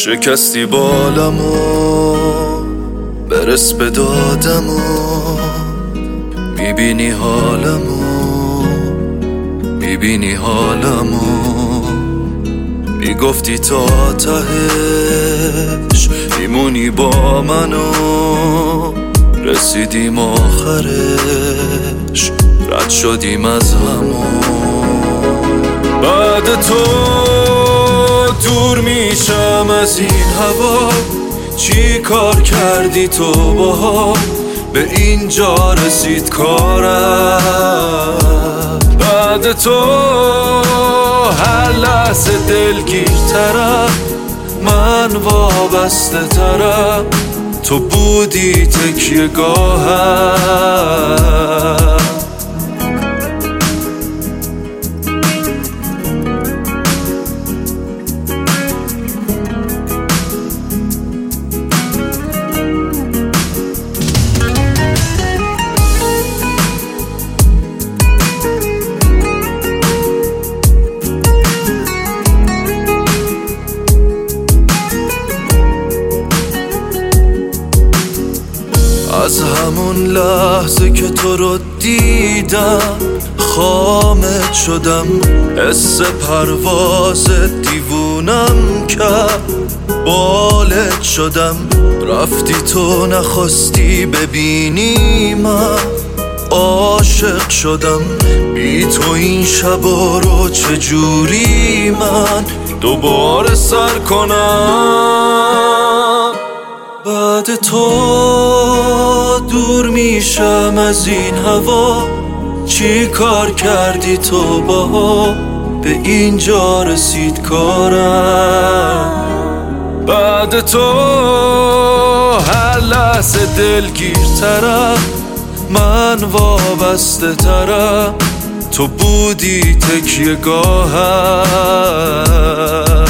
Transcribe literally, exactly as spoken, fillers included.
شکستی بالمو برس به دادمو، میبینی حالمو، میبینی حالمو، میگفتی تا تهش میمونی با منو، رسیدیم آخرش رد شدیم از همون. بعد تو دور میشم از این هوا، چی کار کردی تو با به اینجا رسید کارم. بعد تو هر لحظه دلگیرترم، من وابسته ترم، تو بودی تکیه گاهم. از همون لحظه که تو رو دیدم خامت شدم، حس پرواز دیوونم کرد، بالت شدم. رفتی تو نخواستی ببینی من عاشق شدم، بی تو این شبا رو چجوری من دوباره سر کنم. بعد تو دور میشم از این هوا، چی کار کردی تو با به اینجا رسید کارم. بعد تو هر لحظه دلگیرترم، من وابسته ترم، تو بودی تکیه گاهم.